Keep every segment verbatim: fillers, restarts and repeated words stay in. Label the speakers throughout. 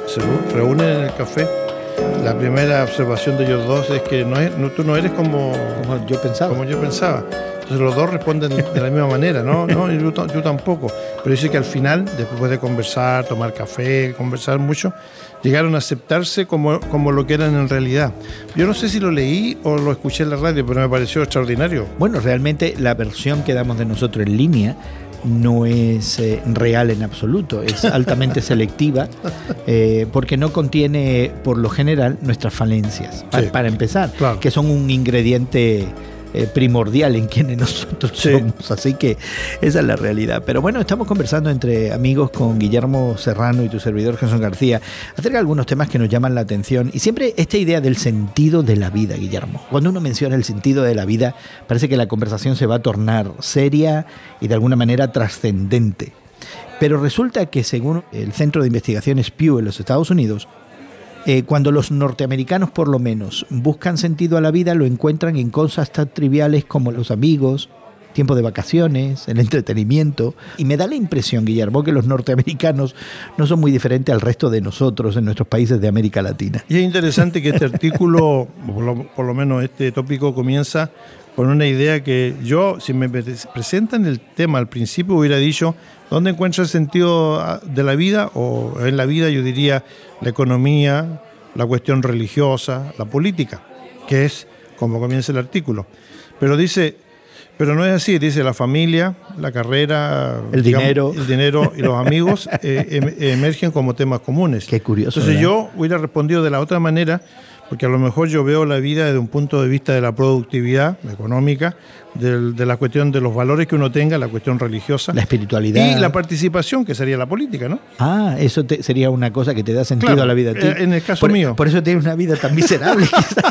Speaker 1: se reúnen en el café, la primera observación de ellos dos es que no es, no, tú no eres como,
Speaker 2: como yo pensaba.
Speaker 1: Como yo pensaba. Entonces los dos responden de la misma manera, ¿no? No, yo, yo tampoco. Pero dice que al final, después de conversar, tomar café, conversar mucho, llegaron a aceptarse como, como lo que eran en realidad. Yo no sé si lo leí o lo escuché en la radio, pero me pareció extraordinario.
Speaker 2: Bueno, realmente la versión que damos de nosotros en línea no es eh, real en absoluto, es altamente selectiva, eh, porque no contiene, por lo general, nuestras falencias, para, sí, para empezar, claro, que son un ingrediente Eh, primordial en quienes nosotros sí. somos, así que esa es la realidad. Pero bueno, estamos conversando entre amigos con Guillermo Serrano y tu servidor Jesús García acerca de algunos temas que nos llaman la atención, y siempre esta idea del sentido de la vida, Guillermo. Cuando uno menciona el sentido de la vida, parece que la conversación se va a tornar seria y de alguna manera trascendente. Pero resulta que según el Centro de Investigaciones Pew en los Estados Unidos, Eh, cuando los norteamericanos por lo menos buscan sentido a la vida, lo encuentran en cosas tan triviales como los amigos, tiempo de vacaciones, el entretenimiento. Y me da la impresión, Guillermo, que los norteamericanos no son muy diferentes al resto de nosotros en nuestros países de América Latina.
Speaker 1: Y es interesante que este artículo, por lo, por lo menos este tópico, comienza con una idea que yo, si me presentan el tema al principio, hubiera dicho: ¿dónde encuentra el sentido de la vida? O en la vida yo diría la economía, la cuestión religiosa, la política, que es como comienza el artículo. Pero dice, pero no es así, dice la familia, la carrera,
Speaker 2: el digamos, dinero,
Speaker 1: el dinero y los amigos eh, emergen como temas comunes.
Speaker 2: Qué curioso.
Speaker 1: Entonces
Speaker 2: ¿verdad?
Speaker 1: Yo hubiera respondido de la otra manera, porque a lo mejor yo veo la vida desde un punto de vista de la productividad económica, de, de la cuestión de los valores que uno tenga, la cuestión religiosa.
Speaker 2: La espiritualidad.
Speaker 1: Y la participación, que sería la política, ¿no?
Speaker 2: Ah, eso te, sería una cosa que te da sentido
Speaker 1: claro,
Speaker 2: a la vida a ti.
Speaker 1: En el caso
Speaker 2: por,
Speaker 1: mío.
Speaker 2: Por eso tienes una vida tan miserable.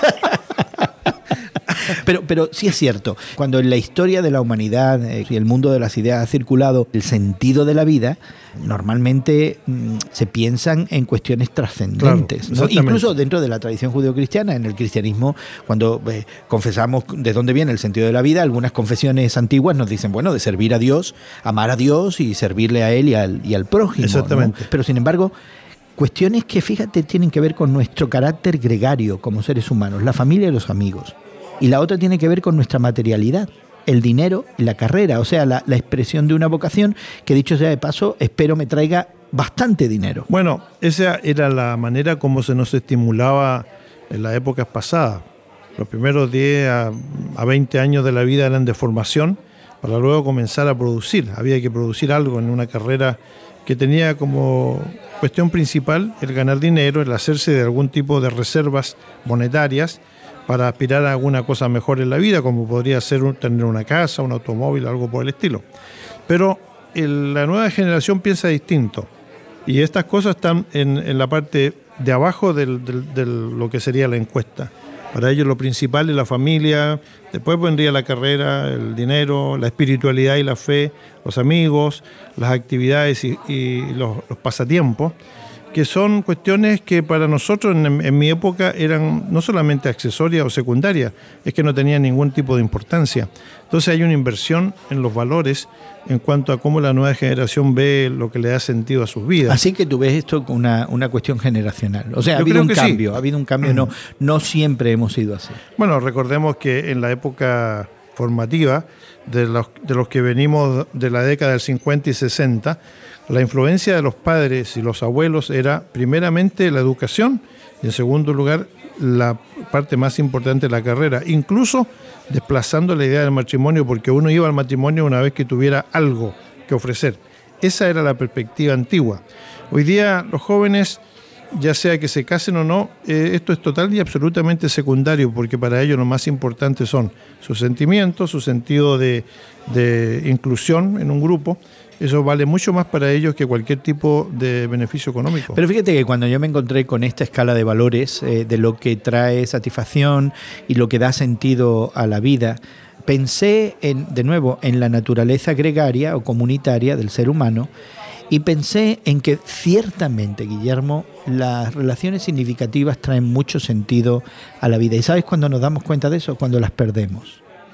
Speaker 2: Pero, pero sí es cierto, cuando en la historia de la humanidad eh, y el mundo de las ideas ha circulado el sentido de la vida, normalmente mmm, se piensan en cuestiones trascendentes,
Speaker 1: claro,
Speaker 2: ¿no? Incluso dentro de la tradición judeocristiana. En el cristianismo, cuando eh, confesamos de dónde viene el sentido de la vida, algunas confesiones antiguas nos dicen, bueno, de servir a Dios, amar a Dios y servirle a Él y al, y al prójimo.
Speaker 1: Exactamente.
Speaker 2: ¿no? Pero sin embargo, cuestiones que, fíjate, tienen que ver con nuestro carácter gregario como seres humanos, la familia y los amigos. Y la otra tiene que ver con nuestra materialidad, el dinero y la carrera, o sea, la, la expresión de una vocación que, dicho sea de paso, espero me traiga bastante dinero.
Speaker 1: Bueno, esa era la manera como se nos estimulaba en las épocas pasadas. Los primeros diez a veinte años de la vida eran de formación para luego comenzar a producir. Había que producir algo en una carrera que tenía como cuestión principal el ganar dinero, el hacerse de algún tipo de reservas monetarias para aspirar a alguna cosa mejor en la vida, como podría ser un, tener una casa, un automóvil, algo por el estilo. Pero el, la nueva generación piensa distinto, y estas cosas están en, en la parte de abajo de lo que sería la encuesta. Para ellos lo principal es la familia, después vendría la carrera, el dinero, la espiritualidad y la fe, los amigos, las actividades y, y los, los pasatiempos, que son cuestiones que para nosotros en, en mi época eran no solamente accesorias o secundarias, es que no tenían ningún tipo de importancia. Entonces hay una inversión en los valores en cuanto a cómo la nueva generación ve lo que le da sentido a sus vidas.
Speaker 2: Así que tú ves esto como una, una cuestión generacional. O sea, ha habido un cambio, sí. ha habido un cambio, no, no siempre hemos sido así.
Speaker 1: Bueno, recordemos que en la época formativa de los, de los que venimos de la década del cincuenta y sesenta, la influencia de los padres y los abuelos era primeramente la educación y en segundo lugar la parte más importante de la carrera, incluso desplazando la idea del matrimonio, porque uno iba al matrimonio una vez que tuviera algo que ofrecer. Esa era la perspectiva antigua. Hoy día los jóvenes, ya sea que se casen o no, eh, esto es total y absolutamente secundario, porque para ellos lo más importante son sus sentimientos, su sentido de, de inclusión en un grupo. Eso vale mucho más para ellos que cualquier tipo de beneficio económico.
Speaker 2: Pero fíjate que cuando yo me encontré con esta escala de valores, eh, de lo que trae satisfacción y lo que da sentido a la vida, pensé en, de nuevo en la naturaleza gregaria o comunitaria del ser humano, y pensé en que ciertamente, Guillermo, las relaciones significativas traen mucho sentido a la vida. ¿Y sabes cuándo nos damos cuenta de eso? Cuando las perdemos.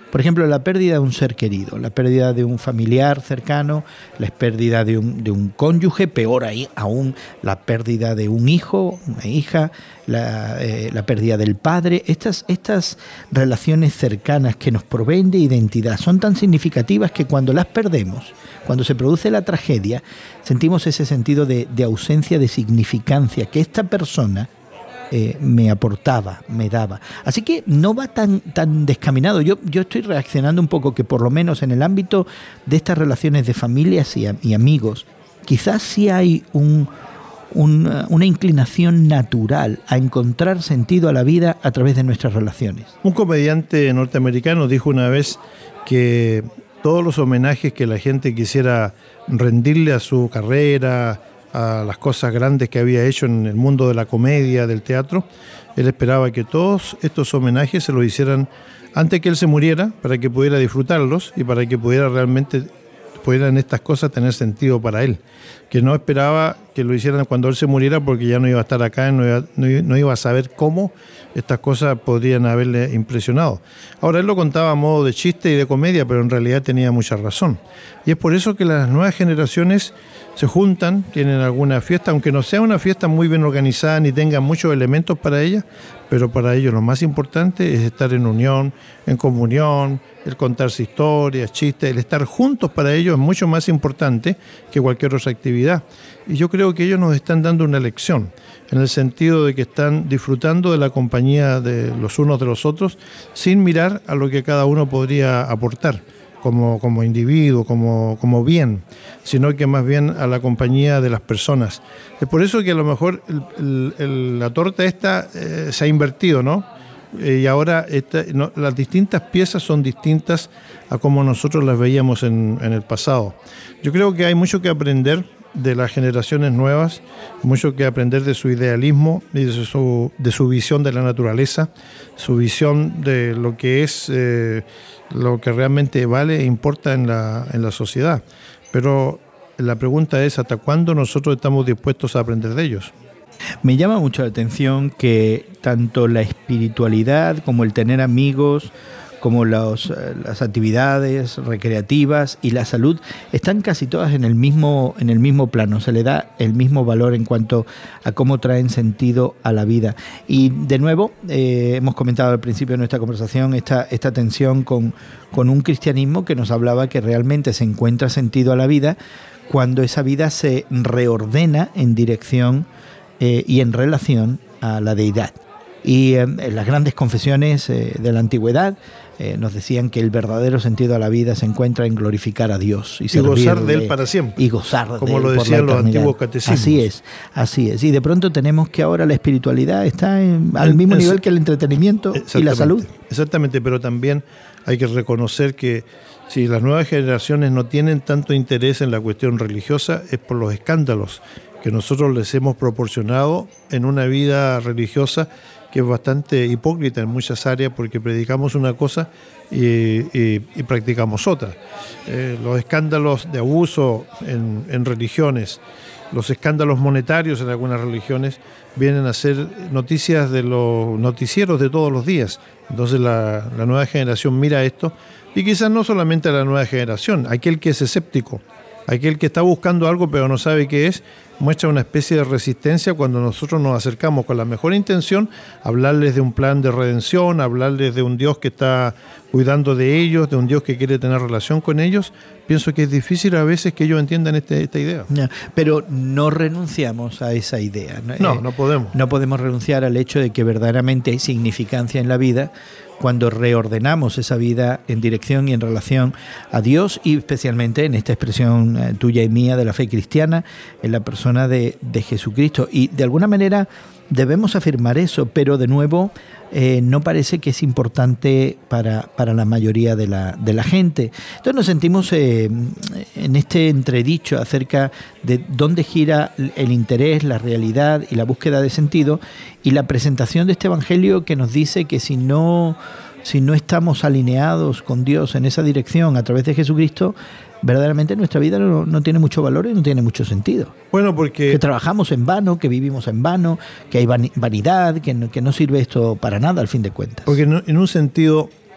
Speaker 2: Por ejemplo, la pérdida de un ser querido, la pérdida de un familiar cercano, la pérdida de un, de un cónyuge, peor ahí, aún la pérdida de un hijo, una hija, la, eh, la pérdida del padre. Estas, estas relaciones cercanas que nos proveen de identidad son tan significativas que cuando las perdemos, cuando se produce la tragedia, sentimos ese sentido de, de ausencia de significancia que esta persona Eh, me aportaba, me daba. Así que no va tan, tan descaminado. Yo, yo estoy reaccionando un poco que por lo menos en el ámbito de estas relaciones de familias y, y amigos, quizás sí hay un, un, una inclinación natural a encontrar sentido a la vida a través de nuestras relaciones.
Speaker 1: Un comediante norteamericano dijo una vez que todos los homenajes que la gente quisiera rendirle a su carrera, a las cosas grandes que había hecho en el mundo de la comedia, del teatro, él esperaba que todos estos homenajes se los hicieran antes que él se muriera, para que pudiera disfrutarlos y para que pudiera realmente, pudieran estas cosas tener sentido para él. Que no esperaba que lo hicieran cuando él se muriera, porque ya no iba a estar acá, no iba, no iba a saber cómo estas cosas podrían haberle impresionado. Ahora, él lo contaba a modo de chiste y de comedia, pero en realidad tenía mucha razón. Y es por eso que las nuevas generaciones se juntan, tienen alguna fiesta, aunque no sea una fiesta muy bien organizada ni tenga muchos elementos para ella, pero para ellos lo más importante es estar en unión, en comunión, el contarse historias, chistes, el estar juntos para ellos es mucho más importante que cualquier otra actividad. Y yo creo que ellos nos están dando una lección, en el sentido de que están disfrutando de la compañía de los unos de los otros, sin mirar a lo que cada uno podría aportar como, como individuo, como, como bien, sino que más bien a la compañía de las personas. Es por eso que a lo mejor el, el, el, la torta esta eh, se ha invertido, ¿no? Eh, y ahora esta, no, las distintas piezas son distintas a como nosotros las veíamos en, en el pasado. Yo creo que hay mucho que aprender de las generaciones nuevas, mucho que aprender de su idealismo y de su, de su visión de la naturaleza, su visión de lo que es eh, lo que realmente vale e importa en la, en la sociedad. Pero la pregunta es, ¿hasta cuándo nosotros estamos dispuestos a aprender de ellos?
Speaker 2: Me llama mucho la atención que tanto la espiritualidad como el tener amigos, como los, las actividades recreativas y la salud están casi todas en el mismo, en el mismo plano, se le da el mismo valor en cuanto a cómo traen sentido a la vida. Y de nuevo, eh, hemos comentado al principio de nuestra conversación esta, esta tensión con, con un cristianismo que nos hablaba que realmente se encuentra sentido a la vida cuando esa vida se reordena en dirección eh, y en relación a la deidad. Y eh, en las grandes confesiones eh, de la antigüedad eh, nos decían que el verdadero sentido a la vida se encuentra en glorificar a Dios y,
Speaker 1: y gozar de Él para siempre.
Speaker 2: Y gozar de
Speaker 1: como
Speaker 2: Él
Speaker 1: lo decían los antiguos catecismos.
Speaker 2: Así es, así es. Y de pronto tenemos que ahora la espiritualidad está en, al mismo es, nivel que el entretenimiento y la salud.
Speaker 1: Exactamente, pero también hay que reconocer que si las nuevas generaciones no tienen tanto interés en la cuestión religiosa es por los escándalos que nosotros les hemos proporcionado en una vida religiosa que es bastante hipócrita en muchas áreas, porque predicamos una cosa y, y, y practicamos otra. Eh, los escándalos de abuso en, en religiones, los escándalos monetarios en algunas religiones vienen a ser noticias de los noticieros de todos los días. Entonces la, la nueva generación mira esto, y quizás no solamente a la nueva generación, aquel que es escéptico, aquel que está buscando algo pero no sabe qué es, muestra una especie de resistencia cuando nosotros nos acercamos con la mejor intención a hablarles de un plan de redención, a hablarles de un Dios que está cuidando de ellos, de un Dios que quiere tener relación con ellos. Pienso que es difícil a veces que ellos entiendan este, esta idea.
Speaker 2: No, pero no renunciamos a esa idea.
Speaker 1: No, eh, no podemos.
Speaker 2: No podemos renunciar al hecho de que verdaderamente hay significancia en la vida cuando reordenamos esa vida en dirección y en relación a Dios, y especialmente en esta expresión eh, tuya y mía de la fe cristiana, en la persona de, de Jesucristo. Y de alguna manera debemos afirmar eso, pero de nuevo eh, no parece que es importante para, para la mayoría de la, de la gente. Entonces nos sentimos eh, en este entredicho acerca de dónde gira el interés, la realidad y la búsqueda de sentido, y la presentación de este evangelio que nos dice que si no, si no estamos alineados con Dios en esa dirección a través de Jesucristo, verdaderamente nuestra vida no, no tiene mucho valor y no tiene mucho sentido.
Speaker 1: Bueno, porque
Speaker 2: que trabajamos en vano, que vivimos en vano, que hay vanidad, que no, que no sirve esto para nada al fin de cuentas.
Speaker 1: Porque en un sentido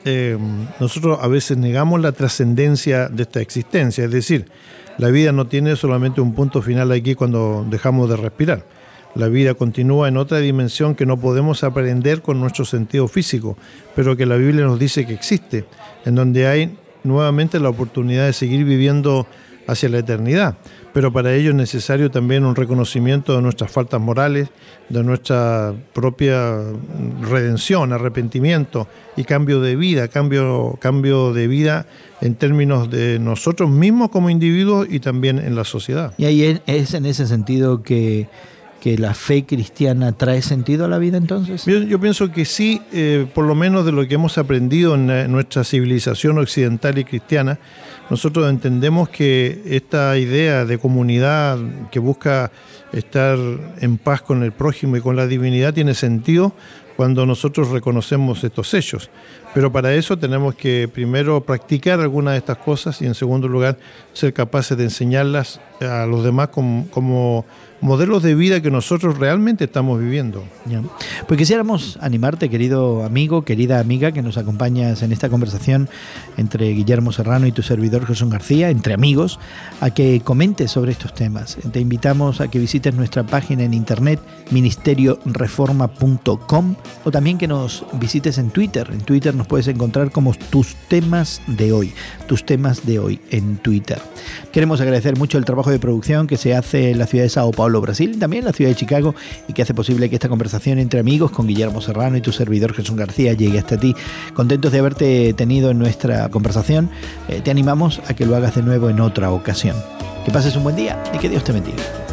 Speaker 1: eh, nosotros a veces negamos la trascendencia de esta existencia, es decir, la vida no tiene solamente un punto final aquí cuando dejamos de respirar. La vida continúa en otra dimensión que no podemos aprehender con nuestro sentido físico, pero que la Biblia nos dice que existe, en donde hay nuevamente la oportunidad de seguir viviendo hacia la eternidad. Pero para ello es necesario también un reconocimiento de nuestras faltas morales, de nuestra propia redención, arrepentimiento y cambio de vida, cambio, cambio de vida en términos de nosotros mismos como individuos y también en la sociedad.
Speaker 2: Y ahí es en ese sentido que... que la fe cristiana trae sentido a la vida entonces?
Speaker 1: Yo, yo pienso que sí, eh, por lo menos de lo que hemos aprendido en, en nuestra civilización occidental y cristiana, nosotros entendemos que esta idea de comunidad que busca estar en paz con el prójimo y con la divinidad tiene sentido cuando nosotros reconocemos estos hechos. Pero para eso tenemos que primero practicar algunas de estas cosas y en segundo lugar ser capaces de enseñarlas a los demás como, como modelos de vida que nosotros realmente estamos viviendo.
Speaker 2: Ya. Pues quisiéramos animarte, querido amigo, querida amiga, que nos acompañas en esta conversación entre Guillermo Serrano y tu servidor Jesús García, entre amigos, a que comentes sobre estos temas. Te invitamos a que visites nuestra página en internet ministerio reforma punto com o también que nos visites en Twitter. En Twitter nos puedes encontrar como tus temas de hoy, tus temas de hoy en Twitter. Queremos agradecer mucho el trabajo de producción que se hace en la ciudad de Sao Paulo, Brasil, también en la ciudad de Chicago, y que hace posible que esta conversación entre amigos con Guillermo Serrano y tu servidor Jesús García llegue hasta ti. Contentos de haberte tenido en nuestra conversación, eh, te animamos a que lo hagas de nuevo en otra ocasión. Que pases un buen día y que Dios te bendiga.